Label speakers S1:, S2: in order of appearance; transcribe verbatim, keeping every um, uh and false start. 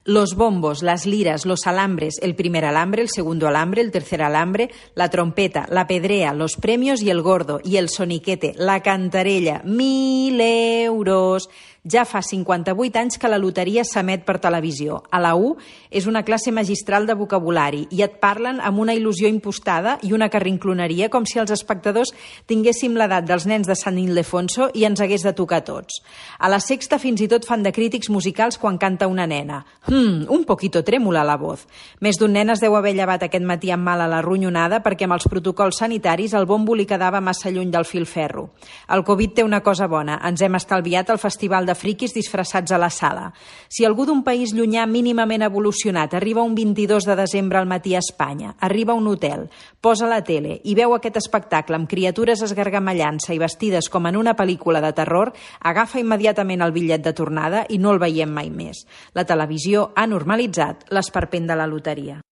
S1: Los bombos, las liras, los alambres, el primer alambre, el segundo alambre, el tercer alambre, la trompeta, la pedrea, los premios y el gordo, y el soniquete, la cantarella, mil euros. Ja fa cinquanta-vuit anys que la loteria s'emet per televisió. A la U és una classe magistral de vocabulari i et parlen amb una il·lusió impostada i una carrincloneria com si els espectadors tinguéssim l'edat dels nens de Sant Ildefonso i ens hagués de tocar a tots. A la Sexta fins i tot fan de crítics musicals quan canta una nena. Hmm, un poquito trémula la voz. Més d'un nen es deu haver llevat aquest matí amb mal a la ronyonada perquè amb els protocols sanitaris el bombo li quedava massa lluny del filferro. El Covid té una cosa bona, ens hem estalviat el festival de friquis disfressats a la sala. Si algú d'un país llunyà mínimament evolucionat arriba un vint-i-dos de desembre al matí a Espanya, arriba a un hotel, posa la tele i veu aquest espectacle amb criatures esgargamellant-se i vestides com en una pel·lícula de terror, agafa immediatament el bitllet de tornada i no el veiem mai més. La televisió ha normalitzat l'esperpent de la loteria.